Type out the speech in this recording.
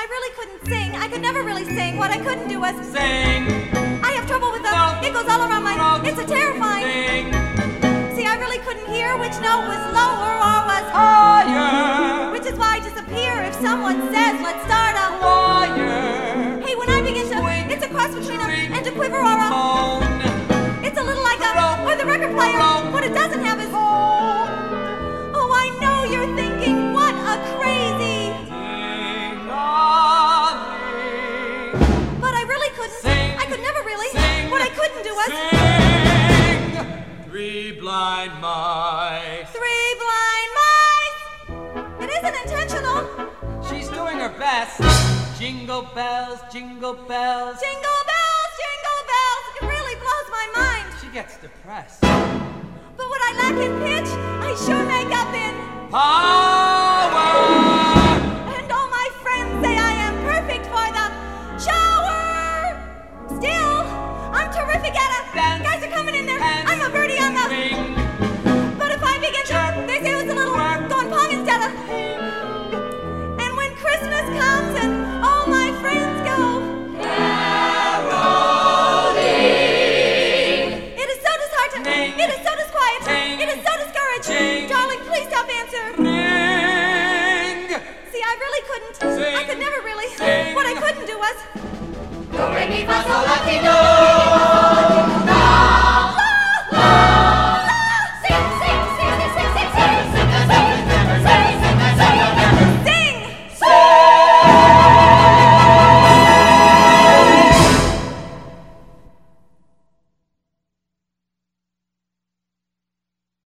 really couldn't sing. I could never really sing. What I couldn't do was sing. I have trouble with the it goes all around my it's a terrifying Sing. See, I really couldn't hear which note was lower or was Higher. which is why I disappear if someone says let's start a Wire. Hey, when I begin to it's a cross between a and a quiver or a Tone. it's a little like a or the record player. What it doesn't have is oh, I know you're thinking what a crazy but I really couldn't Sing. I could never really Sing. what I couldn't do was Sing. Three blind mice. Three blind mice. It isn't intentional. She's doing her best. Jingle bells, jingle bells. Jingle bells, jingle bells. It really blows my mind. She gets depressed. But what I lack in pitch, I sure make up in Power. and all my friends say I am perfect for the shower. Still, I'm terrific at a Dance. guys are coming in there. Dance. I'm a birdie on the Ring. but if I begin Chirp. to they say it was a little Work. going pong instead of and when Christmas comes and all my friends go it is so disheartening. Ning. It is so disquieting. Ting. It is so discouraging. Ching. Darling, please stop answering. Ring. See, I really couldn't. Sing. I could never really. Sing. What I couldn't do was Do, re, mi, fa, sol, la, ti, do.